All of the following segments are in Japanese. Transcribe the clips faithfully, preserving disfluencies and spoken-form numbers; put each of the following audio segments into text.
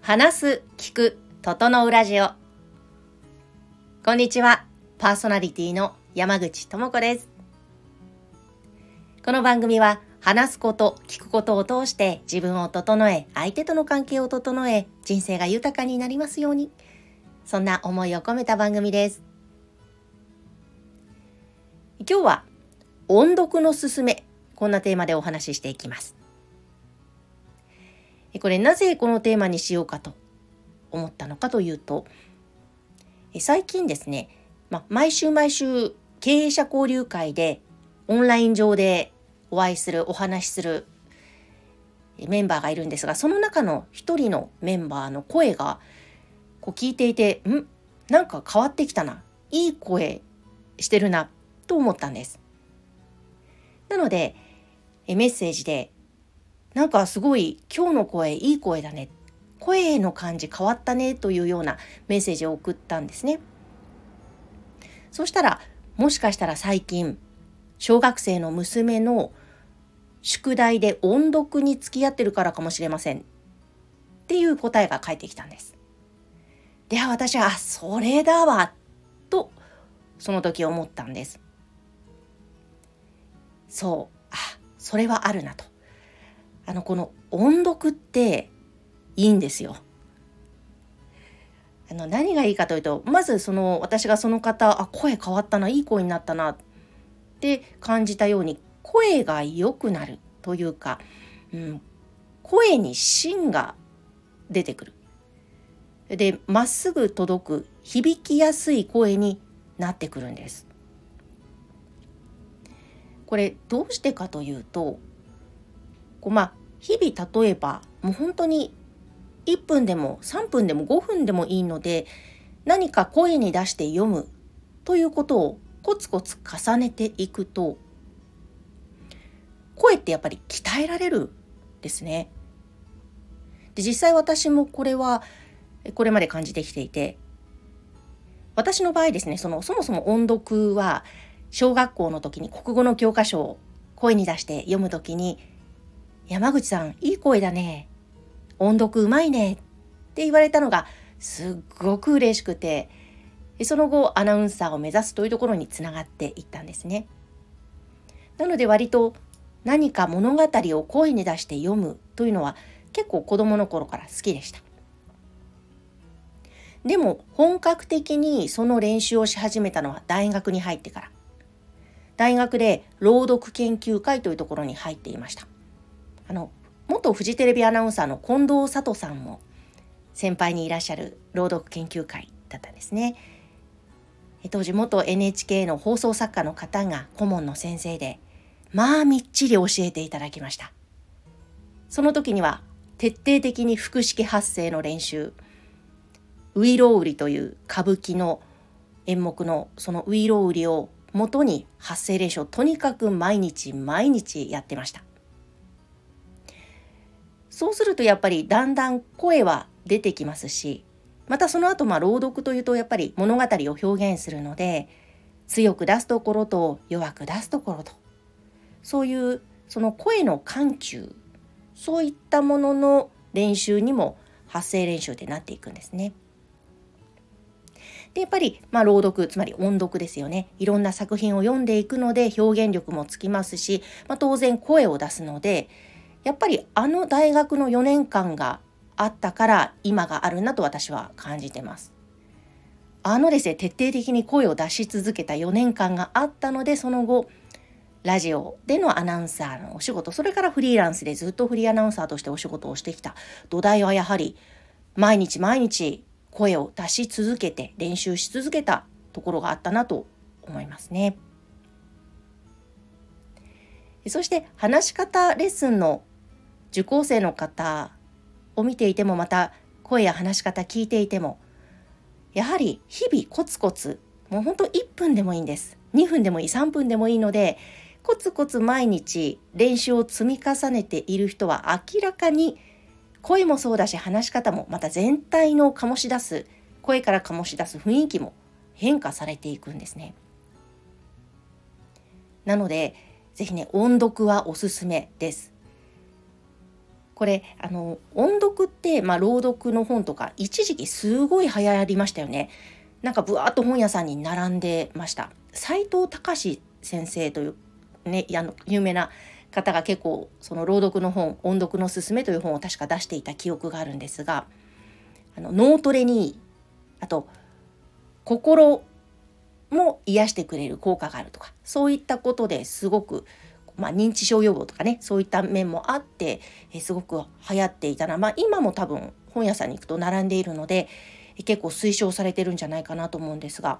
話す、聞く、整うラジオ。こんにちは。パーソナリティの山口智子です。この番組は話すこと、聞くことを通して自分を整え、相手との関係を整え、人生が豊かになりますように。そんな思いを込めた番組です。今日は音読のすすめ、こんなテーマでお話ししていきます。これなぜこのテーマにしようかと思ったのかというと、最近ですね、ま、毎週毎週経営者交流会でオンライン上でお会いする、お話しするメンバーがいるんですが、その中の一人のメンバーの声がこう聞いていて、んなんか変わってきたな、いい声してるなと思ったんです。なのでメッセージで、なんかすごい今日の声いい声だね、声の感じ変わったねというようなメッセージを送ったんですね。そしたら、もしかしたら最近小学生の娘の宿題で音読に付き合ってるからかもしれませんっていう答えが返ってきたんです。では私は、あ、それだわとその時思ったんです。そう、あ、それはあるなと。あのこの音読っていいんですよ。あの何がいいかというと、まずその私がその方、あ、声変わったな、いい声になったなって感じたように、声が良くなるというか、うん、声に芯が出てくる。で、まっすぐ届く、響きやすい声になってくるんです。これどうしてかというと、こうまあ日々例えばもう本当にいっぷんでもさんぷんでもごふんでもいいので、何か声に出して読むということをコツコツ重ねていくと、声ってやっぱり鍛えられるんですね。で、実際私もこれはこれまで感じてきていて、私の場合ですね、そのそもそも音読は小学校の時に国語の教科書を声に出して読む時に、山口さんいい声だね、音読うまいねって言われたのがすっごく嬉しくて、その後アナウンサーを目指すというところにつながっていったんですね。なので割と何か物語を声に出して読むというのは結構子供の頃から好きでした。でも本格的にその練習をし始めたのは大学に入ってから。大学で朗読研究会というところに入っていました。あの元フジテレビアナウンサーの近藤佐藤さんも先輩にいらっしゃる朗読研究会だったんですね。当時元 エヌエイチケー の放送作家の方が顧問の先生で、まあみっちり教えていただきました。その時には徹底的に腹式発声の練習、ういろうりという歌舞伎の演目のそのういろうりを元に発声練習をとにかく毎日毎日やってました。そうするとやっぱりだんだん声は出てきますし、またその後まあ朗読というとやっぱり物語を表現するので、強く出すところと弱く出すところと、そういうその声の緩急、そういったものの練習にも発声練習ってなっていくんですね。でやっぱりまあ朗読、つまり音読ですよね。いろんな作品を読んでいくので表現力もつきますし、まあ、当然声を出すので、やっぱりあの大学のよねんかんがあったから今があるなと私は感じてます。あのですね、徹底的に声を出し続けたよねんかんがあったので、その後ラジオでのアナウンサーのお仕事、それからフリーランスでずっとフリーアナウンサーとしてお仕事をしてきた土台はやはり毎日毎日声を出し続けて練習し続けたところがあったなと思いますね。そして話し方レッスンの受講生の方を見ていても、また声や話し方聞いていても、やはり日々コツコツ、もう本当いっぷんでもいいんです、にふんでもいい、さんぷんでもいいので、コツコツ毎日練習を積み重ねている人は明らかに声もそうだし、話し方もまた全体の醸し出す、声から醸し出す雰囲気も変化されていくんですね。なのでぜひね、音読はおすすめです。 これあの音読って、まあ、朗読の本とか一時期すごい流行りましたよね。なんかぶわーっと本屋さんに並んでました。斉藤隆先生というね、あの有名な方が結構その朗読の本、音読のすすめという本を確か出していた記憶があるんですが、あの脳トレに、あと心も癒してくれる効果があるとか、そういったことですごく、まあ、認知症予防とかね、そういった面もあって、えすごく流行っていたな、まあ、今も多分本屋さんに行くと並んでいるので、え結構推奨されてるんじゃないかなと思うんですが、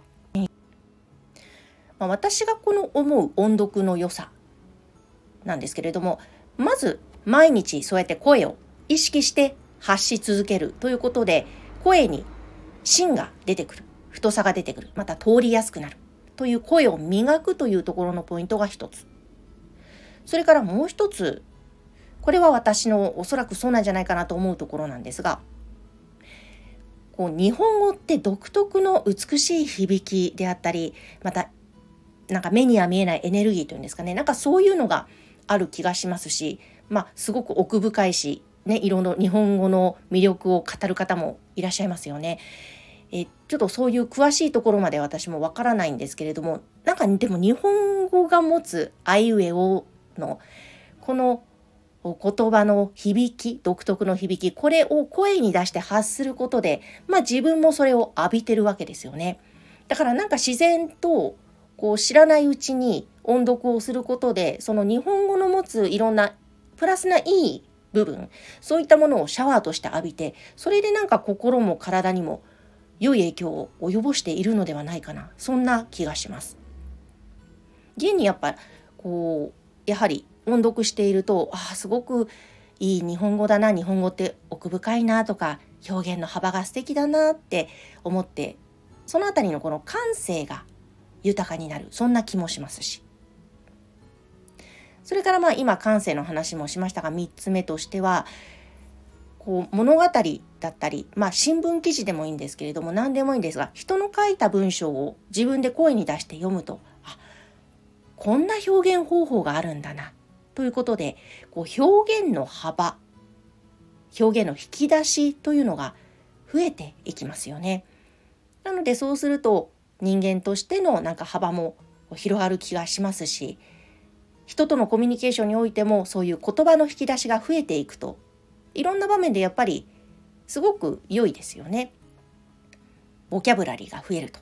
まあ、私がこの思う音読の良さなんですけれども、まず毎日そうやって声を意識して発し続けるということで、声に芯が出てくる、太さが出てくる、また通りやすくなるという声を磨くというところのポイントが一つ。それからもう一つ、これは私のおそらくそうなんじゃないかなと思うところなんですが、こう日本語って独特の美しい響きであったり、またなんか目には見えないエネルギーというんですかね、なんかそういうのがある気がしますし、まあすごく奥深いし、ね、いろんな日本語の魅力を語る方もいらっしゃいますよね。えちょっとそういう詳しいところまで私もわからないんですけれども、なんかでも日本語が持つあいうえおのこの言葉の響き、独特の響き、これを声に出して発することで、まあ自分もそれを浴びてるわけですよね。だからなんか自然とこう知らないうちに音読をすることで、その日本語の持ついろんなプラスないい部分、そういったものをシャワーとして浴びて、それでなんか心も体にも良い影響を及ぼしているのではないかな、そんな気がします。現にやっぱこうやはり音読していると、ああすごくいい日本語だな、日本語って奥深いなとか、表現の幅が素敵だなって思って、そのあたりのこの感性が豊かになる、そんな気もしますし、それからまあ今感性の話もしましたが、みっつめとしてはこう物語だったり、まあ新聞記事でもいいんですけれども、何でもいいんですが、人の書いた文章を自分で声に出して読むと、あ、こんな表現方法があるんだなということで、こう表現の幅、表現の引き出しというのが増えていきますよね。なのでそうすると人間としてのなんか幅も広がる気がしますし、人とのコミュニケーションにおいてもそういう言葉の引き出しが増えていくと、いろんな場面でやっぱりすごく良いですよね。ボキャブラリーが増えると、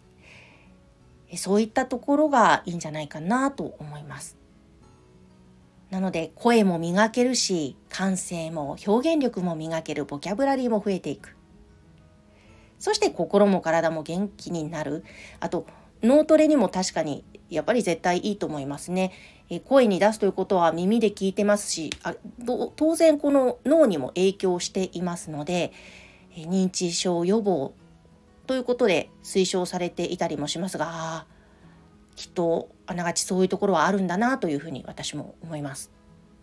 そういったところがいいんじゃないかなと思います。なので声も磨けるし、感性も表現力も磨ける、ボキャブラリーも増えていく。そして心も体も元気になる。あと脳トレにも確かにやっぱり絶対いいと思いますね。え声に出すということは耳で聞いてますし、あ当然この脳にも影響していますので、え認知症予防ということで推奨されていたりもしますが、あきっとあながちそういうところはあるんだなというふうに私も思います。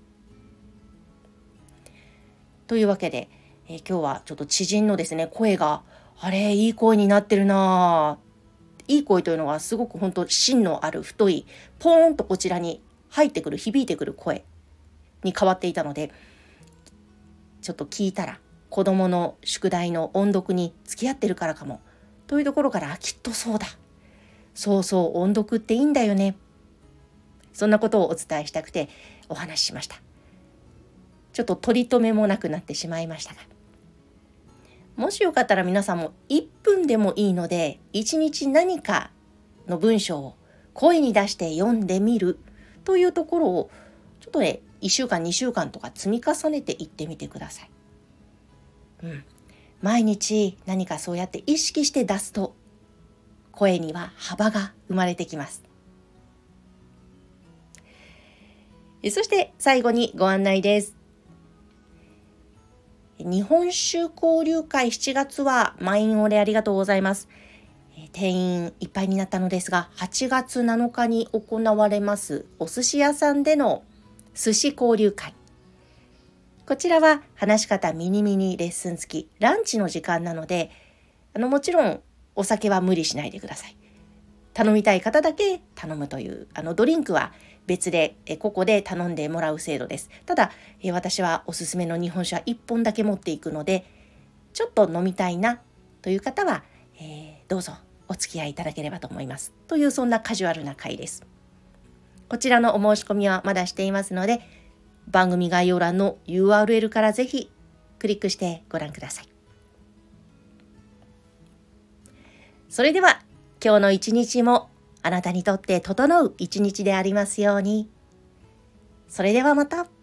というわけで、えー今日はちょっと知人のですね、声があれいい声になってるな、いい声というのはすごく本当芯のある太いポーンとこちらに入ってくる、響いてくる声に変わっていたので、ちょっと聞いたら子供の宿題の音読に付き合ってるからかもというところから、きっとそうだ、そうそう音読っていいんだよね、そんなことをお伝えしたくてお話ししました。ちょっと取り留めもなくなってしまいましたが、もしよかったら皆さんもいっぷんでもいいので、いちにち何かの文章を声に出して読んでみるというところをちょっとね、いっしゅうかんにしゅうかんとか積み重ねていってみてください。うん、毎日何かそうやって意識して出すと、声には幅が生まれてきます。そして最後にご案内です。日本酒交流会しちがつは満員御礼ありがとうございます。定員いっぱいになったのですが、はちがつなのかに行われますお寿司屋さんでの寿司交流会。こちらは話し方ミニミニレッスン付き、ランチの時間なので、あのもちろんお酒は無理しないでください。頼みたい方だけ頼むという、あのドリンクは別でここで頼んでもらう制度です。ただ私はおすすめの日本酒はいっぽんだけ持っていくので、ちょっと飲みたいなという方は、えー、どうぞお付き合いいただければと思いますという、そんなカジュアルな回です。こちらのお申し込みはまだしていますので、番組概要欄の ユーアールエル からぜひクリックしてご覧ください。それでは今日の一日もあなたにとって整う一日でありますように。それではまた。